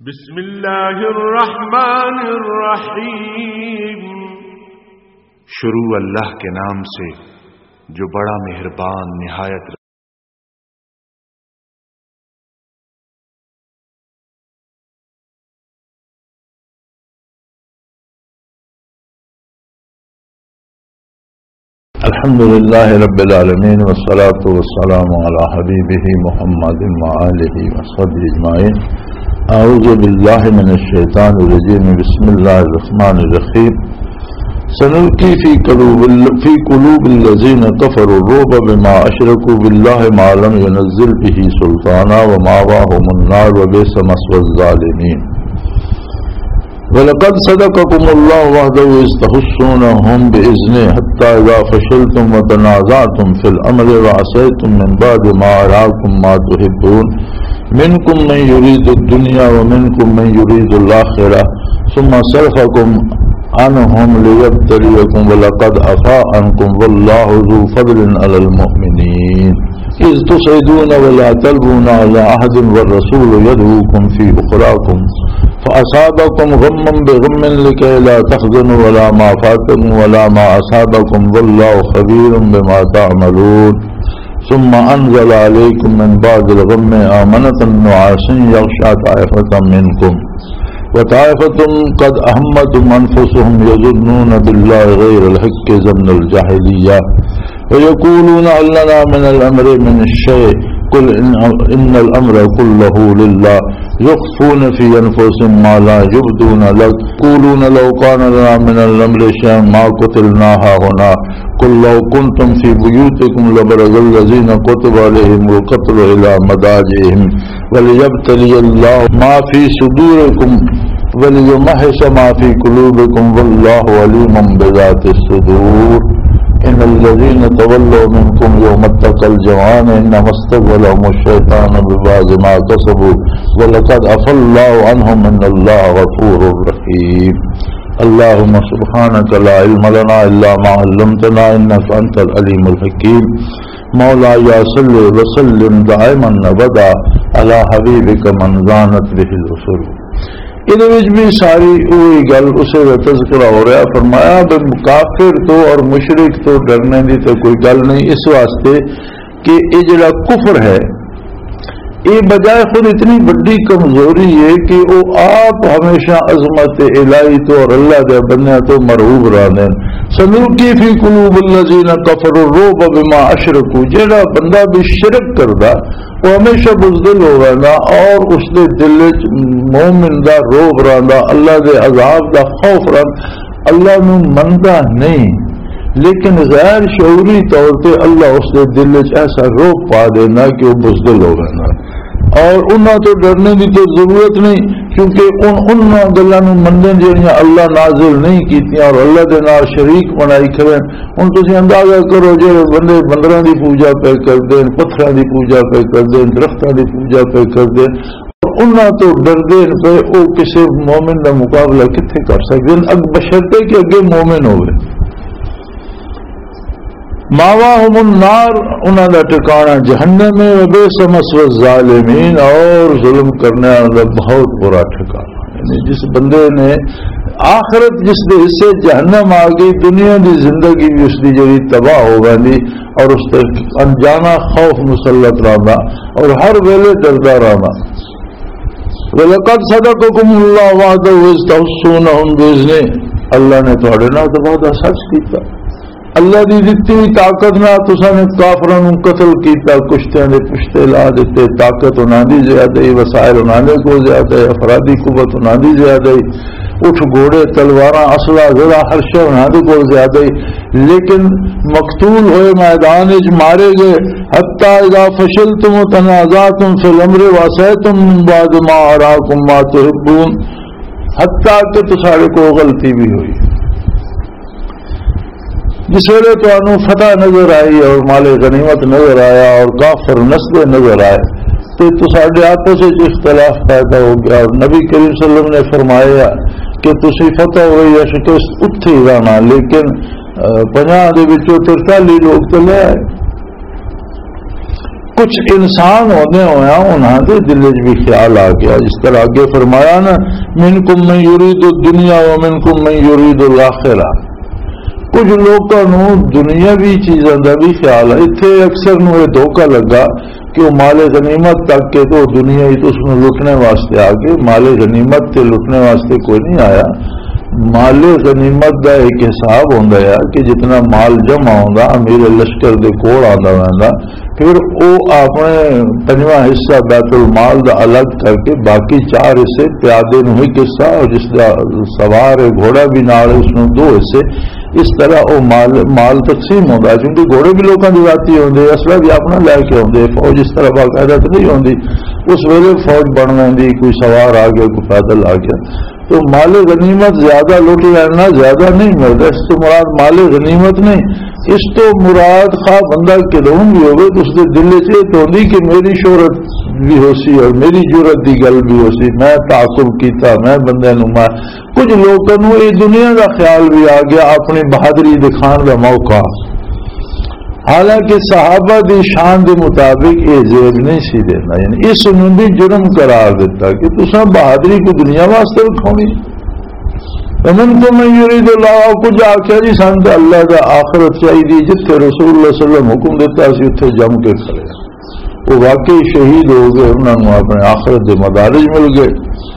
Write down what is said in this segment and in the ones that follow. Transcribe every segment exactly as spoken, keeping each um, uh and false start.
بسم اللہ الرحمن الرحیم۔ شروع اللہ کے نام سے جو بڑا مہربان نہایت الحمد للہ رب العالمین والصلاة والسلام علی حبیبہ محمد وآلہ وصحبہ اجمعین۔ اعوذ باللہ من الشیطان الرجیم، بسم اللہ الرحمن الرحیم۔ سنلقی فی قلوب فی قلوب الذین کفروا الرعب بما اشرکوا باللہ ما لم ینزل به سلطانا ومأواہم النار وبئس مثوى الظالمین۔ وَلَقَدْ صَدَقَكُمُ اللَّهُ وَعْدَهُ إِذْ تَحُسُّونَهُم بِإِذْنِهِ حَتَّى إِذَا فَشِلْتُمْ وَتَنَازَعْتُمْ فِي الْأَمْرِ وَعَصَيْتُم مِّن بَعْدِ مَا أَرَاكُم مَّا تُحِبُّونَ مِنكُم مَّن يُرِيدُ الدُّنْيَا وَمِنكُم مَّن يُرِيدُ الْآخِرَةَ ثُمَّ صَرَفَكُمْ عنهم ليبتليكم ولقد عفا عنكم والله ذو فضل على المؤمنين إذ تصعدون ولا تلوون على أحد والرسول يدعوكم في أخراكم فأصابكم غما بغم لكي لا تحزنوا ولا ما فاتكم ولا ما أصابكم والله خبير بما تعملون ثم أنزل عليكم من بعد الغم آمنة نعاسا يغشى طائفة منكم وطائفة قد أهمتهم أنفسهم يظنون بالله غير الحق ظن الجاهلية ويقولون هل لنا من الأمر من الشيء قل إن الأمر كله لله يخفون في أنفسهم ما لا يبدون لك يقولون لو كان لنا من الأمر شيء ما قتلنا هاهنا قل لو كنتم في بيوتكم لبرز الذين كتب عليهم القتل إلى مضاجعهم وليبتلي الله ما في صدوركم وليمحص ما في قلوبكم والله عليم بذات الصدور إن الذين تولوا منكم يوم التقى الجمعان إنما استغفرهم الشيطان ببعض ما كسبوا ولقد عفا الله عنهم إن الله غفور رحيم۔ اللهم سبحانك لا علم لنا إلا ما علمتنا إنك أنت العليم الحكيم۔ مولاي صل وسلم دائما أبدا على حبيبك من زانت به الرسل۔ ادھر بھی ساری وہی گل اسے تذکرہ ہو رہا، فرمایا بے کافر تو اور مشرک تو ڈرنے دی تو کوئی گل نہیں، اس واسطے کہ یہ جڑا کفر ہے یہ بجائے خود اتنی بڑی کمزوری ہے کہ وہ آپ ہمیشہ عظمت الہی تو اور اللہ دے بندے تو مرعوب رہنے۔ سنلقی فی قلوب الذین کفروا الرعب بما اشرکوا، جڑا بندہ بھی شرک کردا وہ ہمیشہ بزدل ہو رہا اور اس دے دل وچ مومن دا روب رہندا، اللہ دے عذاب دا خوف رہندا، اللہ نو مندا نہیں لیکن غیر شعوری طور پہ اللہ اس دے دل وچ ایسا روب پا دینا کہ وہ بزدل ہو رہا اور انہاں تو ڈرنے کی تو ضرورت نہیں، کیونکہ ان انہاں گلاں نوں منن جڑیاں اللہ نازل نہیں کیتیاں اور اللہ دے نال شریک بنائی کھڑے ان تسی اندازہ کرو جڑے بندے بندراں دی پوجا پہ کردے، پتھراں دی پوجا پہ کردے، درختاں دی پوجا پہ کردے، انہاں تو ڈردے پہ او کسی مومن دا مقابلہ کتھے کر سکدے اگ بشرطے کہ اگے مومن ہوئے۔ ماواہم النار، انہاں دا ٹھکانہ جہنم ہے، وبئس مثوى الظالمین، اور ظلم کرنے والا بہت برا ٹھکانہ۔ یعنی جس بندے نے آخرت جس دے حصے جہنم آ گئی، دنیا دی زندگی بھی اس دی جڑی تباہ ہو گئی اور اس تے انجانا خوف مسلط رہنا اور ہر ویلے ڈردا رہنا۔ وَلَقَدْ صَدَقَكُمُ اللَّهُ وَعْدَهُ إِذْ تَحُسُّونَهُم بِإِذْنِهِ، اللہ نے تہاڈے نال وعدہ سچ کیتا، اللہ دی دتی ہوئی طاقت نہ تساں نے کافراں نوں قتل کیتا، کشتیاں دے پشتے لا دیتے، طاقت انہاں دی زیادہ، وسائل انہاں دے کول زیادہ، افرادی قوت انہاں دی زیادہ، اٹھ گھوڑے تلواراں اسلحہ زرہ ہر شے انہاں دے کول زیادہ، لیکن مقتول ہوئے میدان وچ مارے گئے۔ حتی اذا فشلتم وتنازعتم فی الامر وعصیتم من بعد ما اراکم ما تحبون، حتی کہ تساڑے کو غلطی بھی ہوئی، جس ویلے تو فتح نظر آئی اور مال غنیمت نظر آیا اور کافر نسلیں نظر آئے تو تو ساڈے آپس سے اختلاف پیدا ہو گیا، اور نبی کریم صلی اللہ علیہ وسلم نے فرمایا کہ تسی فتح ہوئی یا شکست اتھی جانا، لیکن پنجاہ دے وچوں ترتالی لوگ تو لے آئے۔ کچھ انسان ہونے ہویا انہاں دے دل وچ بھی خیال آ گیا، اس طرح آگے فرمایا نا منکم من یرید الدنیا ومنکم من یرید الاخرہ، کچھ لوگوں نو دنیاوی چیزاں دا بھی خیال ہے۔ اتنے اکثر نو یہ دھوکا لگا کہ وہ مال غنیمت تک کے تو دنیا ہی تو اس میں لٹنے واسطے آ گئے، مال غنیمت تے لٹنے واسطے کوئی نہیں آیا۔ مال غنیمت دا ایک حساب ہوندا ہے کہ جتنا مال جمع ہوندا امیر لشکر دے کول آندا ویندا، پھر او اپنے پنجواں حصہ بیت المال دا الگ کر کے باقی چار حصے پیادے نو ایک حصہ اور جس دا سوار گھوڑا بھی نال اس نو دو حصے، اس طرح او مال مال تقسیم ہوندا، کیونکہ گھوڑے بھی لوکاں دی ذاتی ہوندے، اسلحہ بھی اپنا لے کے ہوندے، فوج اس طرح باقاعدہ تو نہیں ہوندی۔ اس ویلے فوج بن ویندی، کوئی سوار آ گیا کوئی پیدل آ گیا، تو مال غنیمت زیادہ لوٹ لینا زیادہ نہیں ملتا، اس تو مراد مال غنیمت نہیں، اس تو مراد خواہ بندہ کدوں بھی ہوگی تو اس کے دل سے تو ہوندی کہ میری شہرت بھی ہو سی اور میری جرت دی گل بھی ہو سی، میں تعاقب کیتا، میں بندے نو میں کچھ لوگوں کو یہ دنیا کا خیال بھی آ گیا، اپنی بہادری دکھان کا موقع۔ حالانکہ صحابہ دی شان دے مطابق یہ زیب نہیں سی دینا، یعنی اس نو بھی جرم قرار دیتا کہ تساں بہادری کو دنیا واسطے رکھونی۔ ومن کو من یرید اللہ، کچھ آخیا جی سن تے اللہ دا آخرت چاہیے، جتنے رسول اللہ صلی اللہ علیہ وسلم حکم دیتا سی اتنے جم کے کھڑے، وہ واقعی شہید ہو گئے، انہوں نے اپنے آخرت دے مدارج مل گئے۔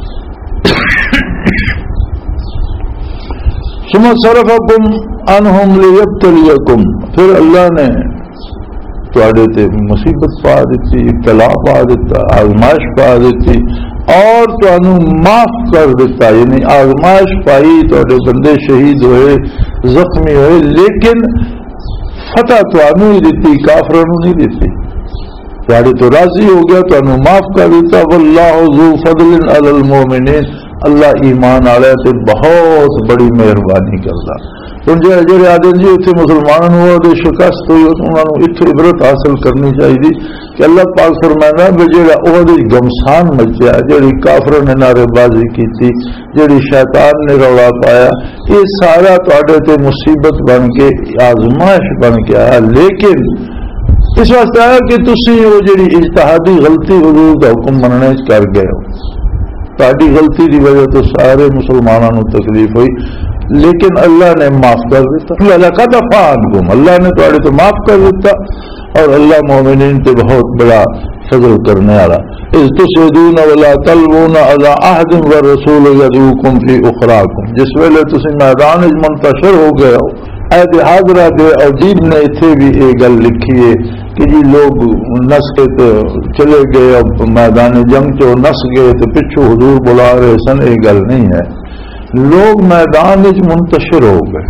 ثم صرفکم عنہم لیبتلیکم، پھر اللہ نے تواڈے تے مصیبت پا دیتی، ابتلا پا دیتا، آزمائش پا دیتی اور تانوں معاف کر دیتا، یعنی آزمائش پائی، تواڈے بندے شہید ہوئے، زخمی ہوئے، لیکن فتح تانوں ہی دیتی، کافراں نوں نہیں دیتی۔ تواڈے تو راضی ہو گیا، تانوں معاف کر دیتا۔ واللہ ذو فضل علی المؤمنین، اللہ ایمان والے سے بہت بڑی مہربانی کرتا۔ ہوں جی جی آدمی جی اتنے مسلمانوں کو شکست ہوئی، انہوں نے اتنے عبرت حاصل کرنی چاہیے کہ اللہ پاک فرمانا بھی جہاں وہ گمسان مچیا، جہی کافروں نے نعرے بازی کی، جہی شیطان نے رولا پایا، یہ سارا تے مصیبت بن کے آزمائش بن کے آیا، لیکن اس واسطے آیا کہ تسی وہ جہی اجتہادی غلطی حضور کا حکم مننے کر گئے ہو، تاری غلطی کی وجہ تو سارے مسلمانوں تکلیف ہوئی، لیکن اللہ نے معاف کر دیتا۔ اللہ کا دفاع عنکم، اللہ نے تھوڑے تو معاف کر دیتا، اور اللہ مومنین تے بہت بڑا فضل کرنے والا۔ اذ تسعدون ولا تلوون علی عہد والرسول یدعوکم فی اخراکم، جس ویلے تسی میدان منتشر ہو گئے ہو، عہد حاضرہ دے عجیب نے اتنے بھی یہ گل لکھی ہے کہ جی لوگ نس کے تو چلے گئے، اب میدان جنگ چو نس گئے تو پچھو حضور بلا رہے سن، یہ گل نہیں ہے، لوگ میدان منتشر ہو گئے،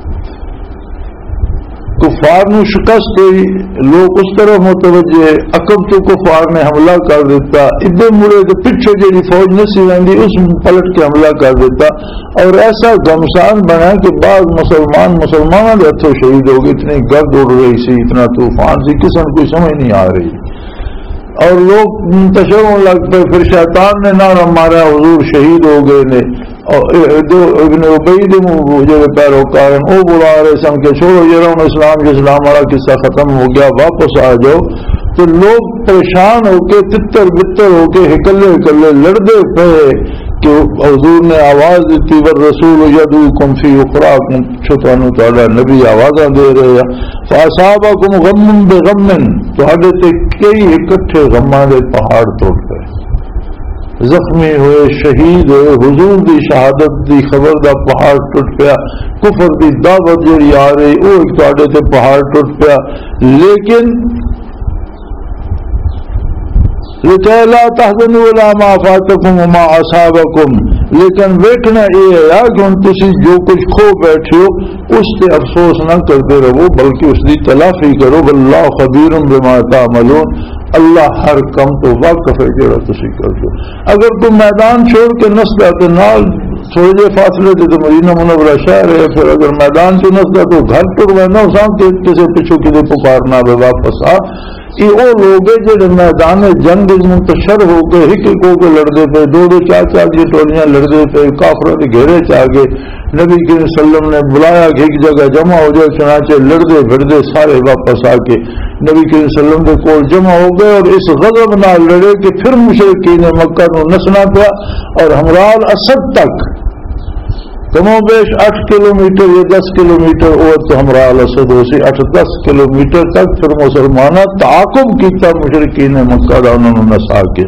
کفار نو شکست ہوئی، لوگ اس طرح متوجہ، عقب تو کفار نے حملہ کر دیتا، ادھر مڑے تو پچھے جیڑی فوج نسی رہی اس پلٹ کے حملہ کر دیتا، اور ایسا گمسان بنا کہ بعض مسلمان مسلمانوں کے ہاتھوں شہید ہو گئے، اتنی گرد اڑ رہی سی، اتنا طوفان سی، کسی کو کوئی سمجھ نہیں آ رہی، اور لوگ منتشر ہونے لگ پے۔ پھر شیطان نے نعرہ مارا حضور شہید ہو گئے نے، اور ابن ابی دے جو پیروکار ہیں وہ بلا رہے سن کہ چھوڑو یہ رہا اسلام کے اسلام والا قصہ ختم ہو گیا، واپس آ جاؤ۔ تو لوگ پریشان ہو کے تتر بتر ہو کے ہکلے ہکلے لڑتے پے کہ حضور نے آواز دیتی والرسول یدعوکم فی اخراکم، چھتانو تہاڈا نبی آوازاں دے رہے ہیں، فاصابکم غم بغم، تہاڈے تے کئی اکٹھے غماں دے پہاڑ ٹوٹ گئے، زخمی ہوئے، شہید ہوئے، حضور دی شہادت دی خبر دا پہاڑ ٹوٹ پیا، کفر دی دعوت جڑی آ رہی وہ ایک تہاڈے تے پہاڑ ٹوٹ پیا، لیکن لکھے لا تحزنوا علی ما فاتکم وما اصابکم، لیکن ویکھنا یہ ہے کہ ہن تسی جو کچھ کھو بیٹھے ہو اس سے افسوس نہ کرتے رہو، بلکہ اس دی تلافی کرو، واللہ خبیر بما تعملون، اللہ ہر کم تو واقف ہے جڑا تسی کرتے ہو۔ اگر تم میدان چھوڑ کے نسدا تو نال تھوڑے فاصلے سے تو مدینہ منورہ شہر ہے، پھر اگر میدان سے نسدا تو گھر ٹر وینا سام کے کسی پچھو کدے پکارنا بے واپس آ، یہ وہ لوگ جڑے میدان جنگ منتشر ہو کے ہک ہک ہو کے لڑتے پے، دو دو چار چار کی ٹولیاں لڑتے پے، کافروں کے گھیرے چ آ گئے، نبی کریم صلی اللہ علیہ وسلم نے بلایا کہ ایک جگہ جمع ہو جائے، چنانچہ لڑتے پھرتے سارے واپس آ کے نبی کریم صلی اللہ علیہ وسلم کے کول جمع ہو گئے، اور اس غضب نہ لڑے کہ پھر مشرکین مکہ نو نسنا پیا، اور ہمراہ اسد تک کم و بیش اٹھ کلو میٹر یا دس کلو میٹر اور تو ہمراہ اسد ہو سی اٹھ دس کلو میٹر تک پھر مسلمانہ تعاقب کیتا مشرکین مکہ دا انہوں نے نسا کے۔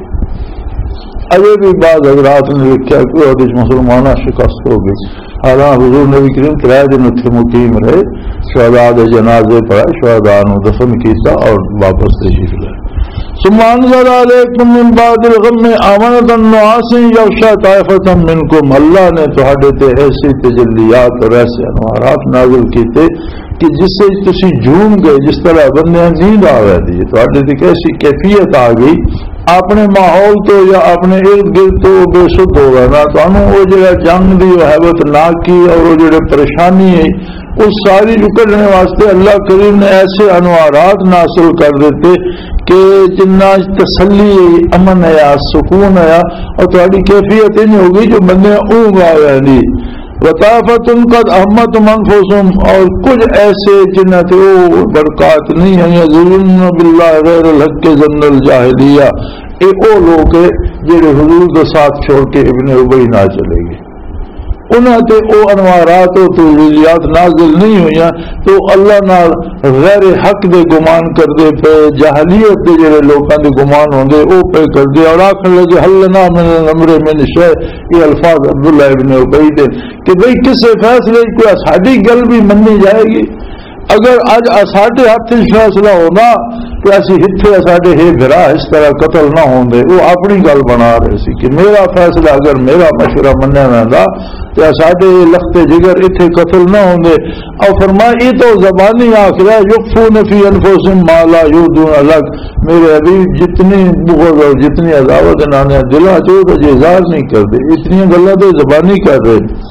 اجے بھی بعض حضرات نے لکھا کہ اور اس مسلمانہ شکست ہو گئی، حالانکہ حضور نبی کریم کرائے دن اتنے مقیم رہے، شہداء دے جنازے پڑھائے، شہداء نو دفن کیتا اور واپس تشریف لائے۔ ثم انزل علیکم من بعد الغم امنۃ نعاسا یغشی طائفۃ منکم، اللہ نے تہاڈے تے ایسی تجلیات اور ایسے انوارات نازل کیتے کہ جس سے تسی جھوم گئے، جس طرح بندے نیند آ گئی تھی، تہاڈے تے ایسی کیفیت آ گئی اپنے ماحول تو یا اپنے ارد گرد تو بے سدھ ہو گیا، نہ وہ جڑا جنگ دی حیبت نہ کی اور وہ جڑے پریشانی ہے اس ساری کڈنے واسطے اللہ کریم نے ایسے انوارات ناصل کر دیتے کہ جنہ تسلی امن ہے، سکون ہے، اور تھوڑی کیفیت یہ ہوگی جو بندے اونگ آ جاندی وطافت قد احمد منفوسم، اور کچھ ایسے جنہ تھے وہ برکات نہیں ہیں، یظنون باللہ غیر الحق کے ظن الجاہلیہ، اے او لوگ جڑے حضور کے ساتھ چھوڑ کے ابن ابی نہ چلے گئے، انہاں تے او انوارات و تجلیات نازل نہیں ہوئیاں تو اللہ نال غیر حق دے گمان کردے پہ، جاہلیت دے جڑے لوکاں دے گمان ہوندے او پہ کردے، اور آخر لگے حل لنا من الامر من شیء، یہ الفاظ عبداللہ ابن ابی دے کہ بھئی کسے فیصلے کوئی ساڈی گل بھی منی جائے گی، اگر اج ساڈے ہاتھ فیصلہ ہونا کہ اسی ہتھے ساڈے ہے بھرا اس طرح قتل نہ ہوندے، وہ اپنی گل بنا رہے سی کہ میرا فیصلہ اگر میرا مشورہ منیا ویندا تے ساڈے لخت جگر اتنے قتل نہ ہوندے۔ اور فرمایا یہ تو زبانی آخرا یخفون فی انفسہم ما لا یبدون لک، میرے حبیب جتنی بغض اور جتنی عداوت انہاں دلاں چ وہ اظہار نہیں کرتے، اتنی گلاں تو زبانی کر رہے۔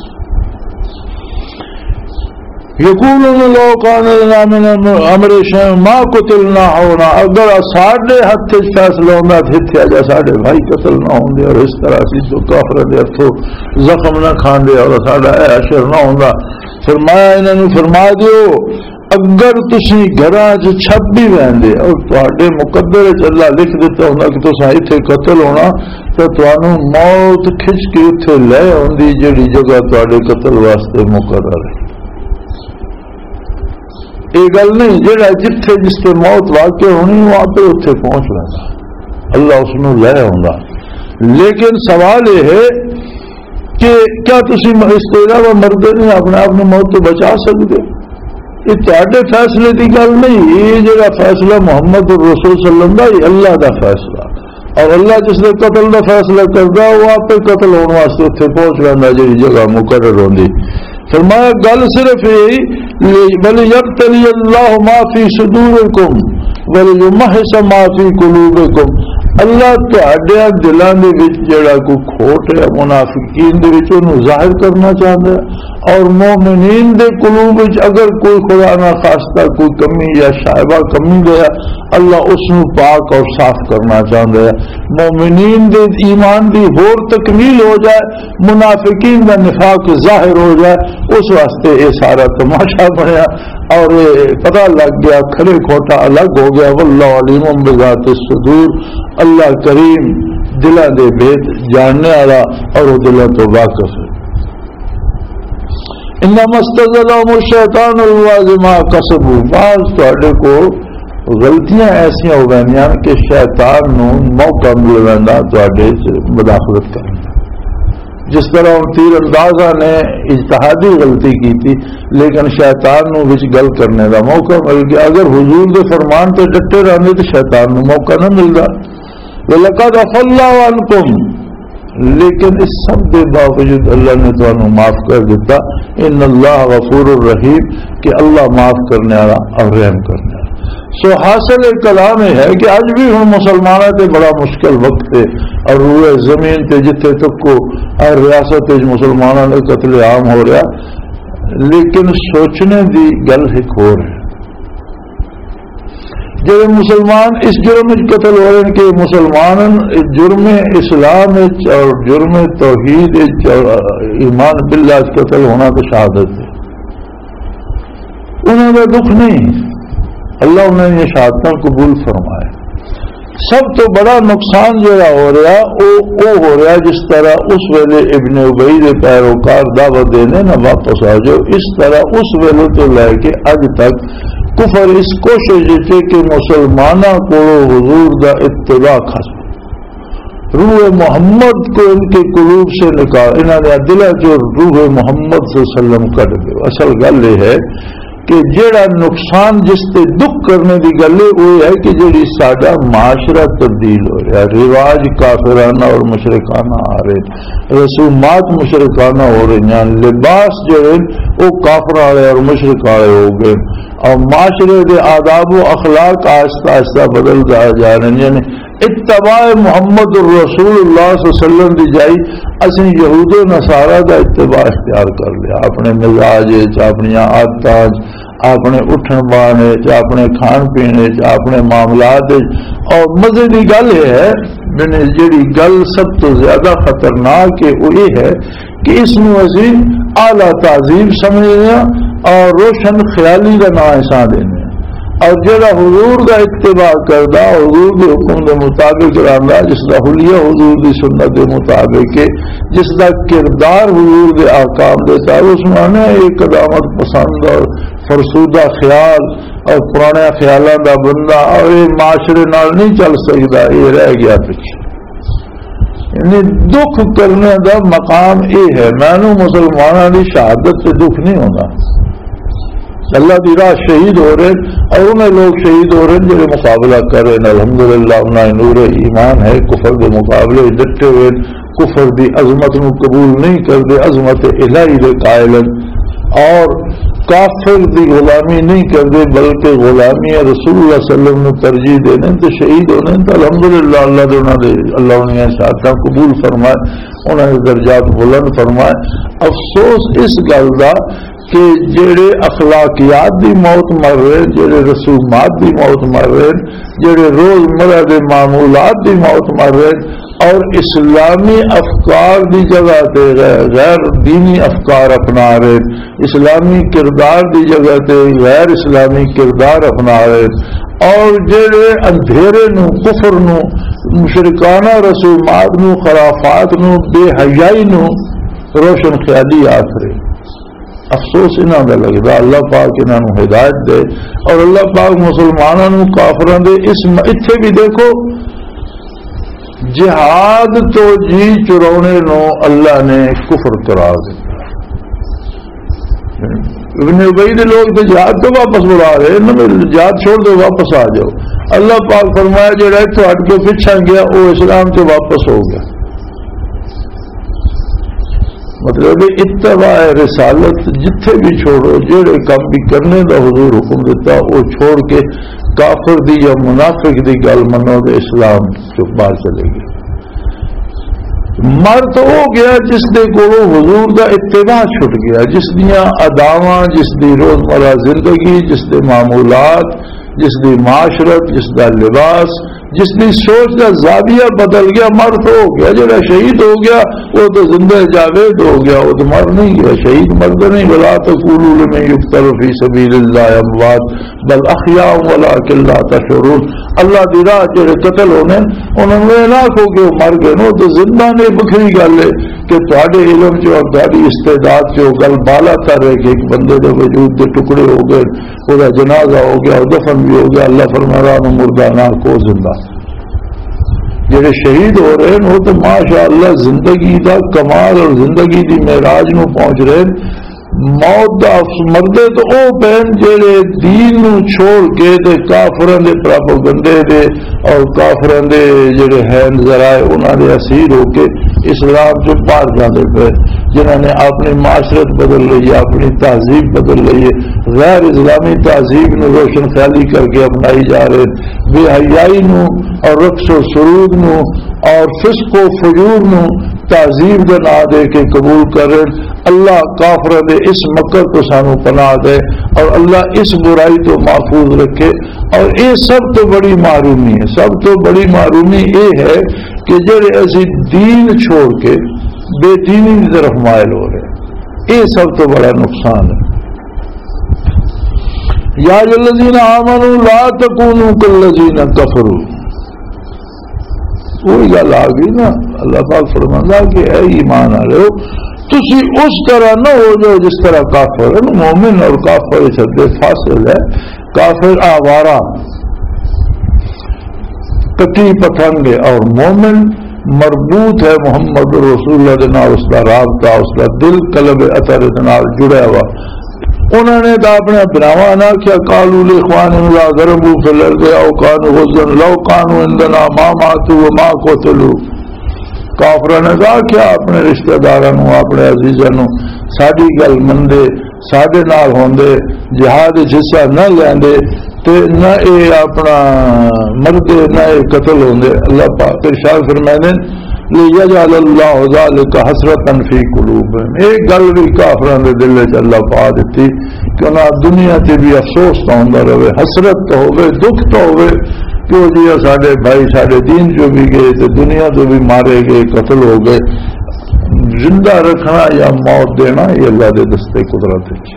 یقولون لو کان لنا من امر شیء ما قتلنا ہونا، اگر ساڈے ہاتھ فیصلہ ہونا تھے جا ساڈے بھائی قتل نہ ہوندے، اور اس طرح سی تو کافر دے ہتھوں زخم نہ کھاندے اور ساڈا اے اشر نہ ہوندا۔ فرمایا انہاں نوں فرما دیو اگر تسی گھراں چ چھپ بھی ویندے اور تواڈے مقدر چ اللہ لکھ دیتا ہوندا کہ تساں ایتھے قتل ہونا تے تانوں موت کھچ کے ایتھے لے آوندی جڑی جگہ تواڈے قتل واسطے مقرر ہے۔ یہ گل نہیں جہاں جتھے جس پہ موت واقع ہونی وہاں پہ اتنے پہنچ لینا، اللہ اس کو لے آؤں، لیکن سوال یہ ہے کہ کیا تسی اس کے علاوہ مردے نہیں اپنے آپ نے موت تو بچا سکتے؟ یہ تے فیصلے کی گل نہیں، یہ جہاں فیصلہ محمد رسول صلی اللہ علیہ وسلم کا یہ اللہ کا فیصلہ، اور اللہ جس نے قتل کا فیصلہ کرتا وہ آپ پہ قتل ہونے واسطے اتنے پہنچ لینا جی جگہ مقرر ہوندی۔ فرمایا گل صرف یہی وَلِيَبْتَلِيَ اللَّهُ مَا فِي صُدُورِكُمْ وَلِيُمَحِّصَ مَا فِي قُلُوبِكُمْ، اللہ تہاڈے دلاں دے وچ جڑا کوئی کھوٹ ہے منافقین دے وچ اونوں ظاہر کرنا چاہندا ہے، اور مومنین دے قلوب وچ اگر کوئی خدا نہ خواستہ کوئی کمی یا شائبہ کمی گیا اللہ اس نو پاک اور صاف کرنا چاہندا ہے، مومنین دے ایمان دی ہور تکمیل ہو جائے، منافقین دا نفاق ظاہر ہو جائے، اس واسطے یہ سارا تماشا بنیا اور پتہ لگ گیا کھڑے کھوٹا الگ ہو گیا۔ واللہ علیم بذات الصدور، اللہ کریم دلاں دے بھید جاننے والا اور وہ دلاں تو واقف ہے۔ انما استزلهم الشیطان الواظما کسبوا، بعض تواڈے کو غلطیاں ایسا ہو گئیاں کہ شیطان نو موقع مل رہا تواڈے مداخلت کرنے، جس طرح تیر اندازہ نے اجتہادی غلطی کی تھی لیکن شیطان نو وچ گل کرنے دا موقع مل گیا، اگر حضور دے فرمان تے ڈٹے رہندے تو شیطان نو موقع نہ ملدا۔ وَلَقَدْ عَفَا اللَّهُ عَنْكُمْ، لیکن اس سب کے باوجود اللہ نے تانوں معاف کر دیتا، ان اللہ غفور الرحیم، کہ اللہ معاف کرنے والا اور رحم کرنے والا۔ سو حاصل کلام یہ ہے کہ آج بھی ہوں مسلمانوں تے بڑا مشکل وقت ہے، اور روئے زمین تے جتنے تک کو ہر ریاست مسلمانوں نے قتل عام ہو رہا، لیکن سوچنے دی گل ایک اور ہے۔ جڑے مسلمان اس جرم قتل ہو رہے ہیں کہ مسلمان جرم اسلام اور جرم توحید اور ایمان باللہ قتل ہونا تو شہادت ہے، انہوں نے دکھ نہیں، اللہ انہیں یہ شہادتیں قبول فرمائے۔ سب تو بڑا نقصان جڑا ہو رہا وہ وہ ہو رہا جس طرح اس ویلے ابن ابی دے پیروکار دعوت دینے نہ واپس آ جاؤ، اس طرح اس ویلے تو لے کے اج تک کفر اس کوشش تھی کہ مسلمانہ کو حضور دا اتباع کھا روح محمد کو ان کے قلوب سے نکال، انہوں نے دل جو روح محمد صلی اللہ علیہ وسلم کٹ دے۔ اصل گل یہ ہے کہ جڑا نقصان جس تے دکھ کرنے کی گل وہ ہے کہ جڑی ساڈا معاشرہ تبدیل ہو رہا، رواج کافرانہ اور مشرکانہ آ رہے، رسومات مشرکانہ ہو رہی ہیں، لباس جڑے وہ کافر والے اور مشرک والے ہو گئے، اور معاشرے کے آداب و اخلاق آہستہ آہستہ بدل جا رہے ہیں۔ یعنی اتباع محمد الرسول اللہ صلی اللہ علیہ وسلم دی جائی اسی یہود و نصارہ کا اتباع اختیار کر لیا، اپنے مزاج اپنی عادت اپنے اٹھن بانے اپنے کھان پینے اپنے معاملات۔ اور مزے کی گل یہ ہے جیڑی گل سب تو زیادہ خطرناک ہے وہ یہ ہے کہ اس میں اسی اعلیٰ تعظیم سمجھنے اور روشن خیالی کا نام احسان دینے، اور جڑا حضور کا اتباع کردا حضور کے حکم کے مطابق رہندا، جس کا حلیہ حضور کی سنت کے مطابق ہے، جس کا کردار حضور کے احکام دیتا ہے، اس میں ایک قدامت پسند اور فرسودہ خیال اور پرانے خیالوں کا بندہ اور یہ معاشرے نال نہیں چل سکتا، یہ رہ گیا پیچھے۔ یعنی دکھ کرنے کا مقام یہ ہے، مینو مسلمانوں کی شہادت سے دکھ نہیں ہوتا، اللہ کی راہ شہید ہو رہے اور انہیں لوگ شہید ہو رہے ہیں جنہیں مقابلہ کر رہے ہیں، الحمدللہ انہیں نور ایمان ہے، کفر کے مقابلے ڈٹے ہوئے، کفر کی عظمت نو قبول نہیں کرتے، عظمت الہی دے قائل، اور کافر کی غلامی نہیں کرتے بلکہ غلامی رسول اللہ صلی اللہ علیہ وسلم نے ترجیح دینے تو شہید ہونے تو الحمدللہ اللہ دے انہوں نے اللہ انہیں شہادتیں قبول فرمائے، انہوں نے درجات بلند فرمائے۔ افسوس اس گل کا کہ جڑے اخلاقیات دی موت مر رہے، جڑے رسومات دی موت مر رہے، جڑے روزمرہ دے معمولات دی موت مر رہے، اور اسلامی افکار دی جگہ تے غیر دینی افکار اپنا رہے، اسلامی کردار دی جگہ تے غیر اسلامی کردار اپنا رہے، اور جڑے اندھیرے نو کفر نو مشرکانہ رسومات نو خرافات نو بے حیائی نو روشن خیالی آخرے۔ افسوس انہوں کا لگتا، اللہ پاک انہوں نے ہدایت دے، اور اللہ پاک مسلمانوں کافروں دے اس اتنے بھی دیکھو جہاد تو جی چرونے نو اللہ نے کفر قرار دیا۔ ابن ابی دے لوگ تو جہاد تو واپس بلا رہے، جہاد چھوڑ دو واپس آ جاؤ، اللہ پاک فرمایا جڑا تو ہٹ کے پیچھا گیا وہ اسلام سے واپس ہو گیا۔ مطلب اتباع رسالت جتھے بھی چھوڑو، جڑے کام بھی کرنے دا حضور حکم دیتا وہ چھوڑ کے کافر دی یا منافق دی گل منو تو اسلام چپ باہر چلے گی۔ مر تو ہو گیا جس دے کولو حضور دا اتباع چھٹ گیا، جس دیاں اداواں، جس دی روزمرہ زندگی، جس دے معمولات، جس دی معاشرت، جس دا لباس، جس کی سوچ کا زاویہ بدل گیا، مر تو ہو گیا۔ جڑا شہید ہو گیا وہ تو زندہ جاوید ہو گیا، وہ تو مر نہیں گیا، شہید مرد نہیں۔ ولا تقولوا لمن يقتل في سبيل الله اموات بل احياء ولكن لا تشعرون۔ اللہ دی راہ جڑے قتل ہونے انہوں نے نہ کہو کہ وہ مر گئے، وہ تو زندہ نے۔ بکھری گل ہے کہ تھوڑے علم چ اور تھوڑی استعداد چ گل بالا کر رہے کہ ایک بندے کے وجود کے ٹکڑے ہو گئے، وہ جنازہ ہو گیا، دفن بھی ہو گیا، اللہ فرما رہا مردہ نہ کو زندہ۔ جڑے شہید ہو رہے ہیں وہ تو ماشاء اللہ زندگی دا کمال اور زندگی دی معراج نو پہنچ رہے۔ موت دا مردے تو او پہن جڑے دین نو چھوڑ کے تے کافراں دے پراپیگنڈے دے اور کافراں دے جڑے ہیں ذرائع انہاں دے اسیر ہو کے اسلام جو پار جاندے پے، جنہاں نے اپنی معاشرت بدل لی ہے، اپنی تہذیب بدل لی ہے، غیر اسلامی تہذیب نو روشن خیالی کر کے اپنائی جا رہے، بے حیائی نو اور رقص و سرود نو اور فسق و فجور نو تعظیم دے نا دے کے قبول کرے. اللہ کافر دے اس مکر تو سانو پناہ دے اور اللہ اس برائی تو محفوظ رکھے. اور یہ سب تو بڑی معرومی ہے, سب تو بڑی معرومی یہ ہے کہ جڑے اسی دین چھوڑ کے بے دینی کی طرف مائل ہو رہے, یہ سب تو بڑا نقصان ہے. یا الذین آمنوا لا تکونوا کالذین کفروا, وہی گل آ گئی نا. اللہ پاک فرماتا کہ اے ایمان والے ہو تسی اس طرح نہ ہو جاؤ جس طرح کافر ہے. مومن اور کافر سے فاصل ہے. کافر آوارہ کتی پتنگ ہے اور مومن مربوط ہے محمد رسول اللہ کے نال, اس کا رابطہ, اس کا دل قلب اثر نال جڑا ہوا. انہوں نے تو اپنے بناوا نہ کیا قالوا لاخوانهم لا ضربوا في الارض او كانوا غزا لو كانوا عندنا ما ماتوا وما قتلوا. کافروں نے کہا کیا اپنے رشتہ داراں اپنے عزیزاں ساری گل مندے ساڈے نال ہوندے جہاد حصہ نہ لیندے تے نہ اے اپنا مردے نہ اے قتل ہوندے. اللہ پاک ارشاد فرماتے ہیں لیجعل اللہ ذلک حسرۃ فی قلوبہم. ایک گل بھی کافراں دے دل وچ اللہ پا دتی کہ نہ دنیا تے بھی افسوس تو ہوندا رہے, حسرت تو ہوے, دکھ تو ہوے کہ جی سارے بھائی سارے دین جو بھی گئے تو دنیا تو بھی مارے گئے, قتل ہو گئے. زندہ رکھنا یا موت دینا یہ اللہ دے دستے قدرت ہے.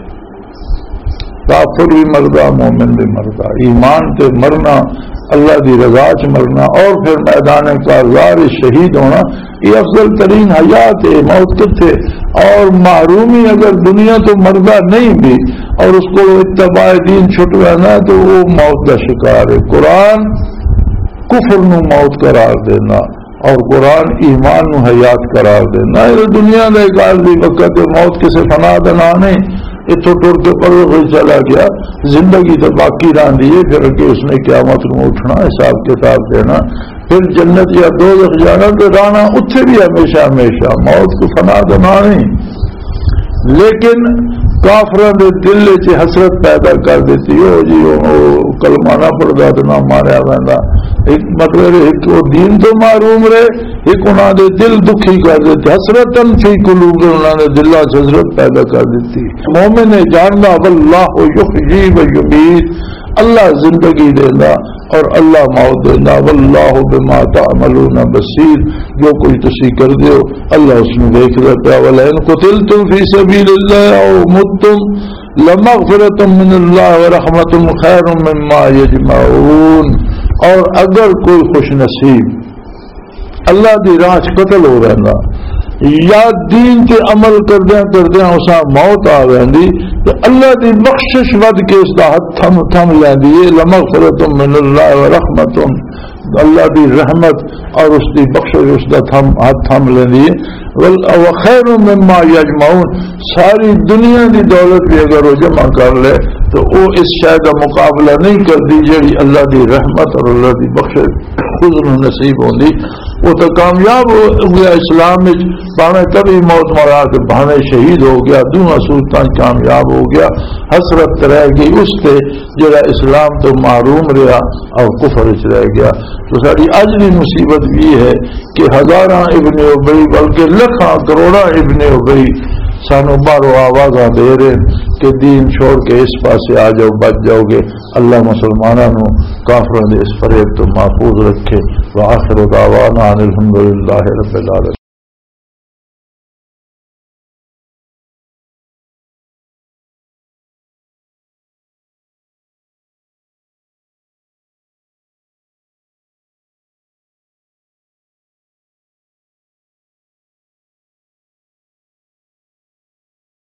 کافر بھی مردا مومن بھی مردا, ایمان تے مرنا اللہ دی رضا چ مرنا اور پھر میدان کارزار شہید ہونا یہ افضل ترین حیات ہے. موت کتنے اور محرومی اگر دنیا تو مردہ نہیں بھی اور اس کو اتباع دین چھٹوانا تو وہ موت کا شکار ہے. قرآن کفر نو موت قرار دینا اور قرآن ایمان نو حیات قرار دینا. یہ دنیا کا ایک عارضی وقت موت کسی فنا دنا نہیں, اتوں ٹر کے پر چلا گیا, زندگی تو باقی رہی ہے. پھر کہ اس نے قیامت میں اٹھنا, حساب کتاب دینا, پھر جنت یا دوزخ جانا تو رانا اتنے بھی ہمیشہ ہمیشہ. موت کو فنا دنا نہیں, لیکن کافروں کے دل چ حسرت پیدا کر دیتی ہو جی کلمہ نہ پڑھتا تو نہ ماریا پہنتا. ایک مطلب ایک وہ دین تو معروم رہے, ایک انہوں نے دل دکھی کر دیتے. حسرت فی قلوب, انہوں نے دلوں سے حسرت پیدا کر دیتی. مومن نے جاننا واللہ یحیی و یمیت, اللہ زندگی دینا اور اللہ موت دینا. واللہ بما تعملون بصیر, جو کچھ تسی کر دیو اللہ اس میں دیکھ رہتا. ولئن قتلتم فی سبیل اللہ او متم لمغفرۃ من اللہ ورحمۃ خیر مما یجمعون. اور اگر کوئی خوش نصیب اللہ دی راہ قتل ہو رہا یا دین کے عمل کردیا کردیا اسا موت آ رہی تو اللہ دی بخشش ود کے اس کا ہاتھ تھم تھم لیندی ہے. لمغفرۃ من اللہ ورحمۃ, اللہ دی رحمت اور اس دی بخشش اس کا تھم ہاتھ تھم لیندی ہے. وخیر مما یجمعون, ساری دنیا دی دولت بھی اگر وہ جمع کر لے تو وہ اس شے کا مقابلہ نہیں کرتی جیڑی اللہ دی رحمت اور اللہ دی بخشش خود نصیب ہوندی. وہ تو کامیاب ہو گیا اسلام بھاوے کبھی موت مرا کے بھاوے شہید ہو گیا, دونوں صورتیں کامیاب ہو گیا. حسرت رہ گئی اس سے جڑا اسلام تو محروم رہا اور کفر چ رہ گیا. تو ساری اج بھی مصیبت بھی ہے کہ ہزاراں ابن ابی بلکہ لکھاں کروڑاں ابن ابی سانو باہروں آوازاں دے رہے کہ دین چھوڑ کے اس پاسے آ جاؤ بچ جاؤ گے. اللہ مسلمانوں کافروں دے اس فریب تو محفوظ رکھے. وآخر دعوانا ان الحمد للہ رب العالمین.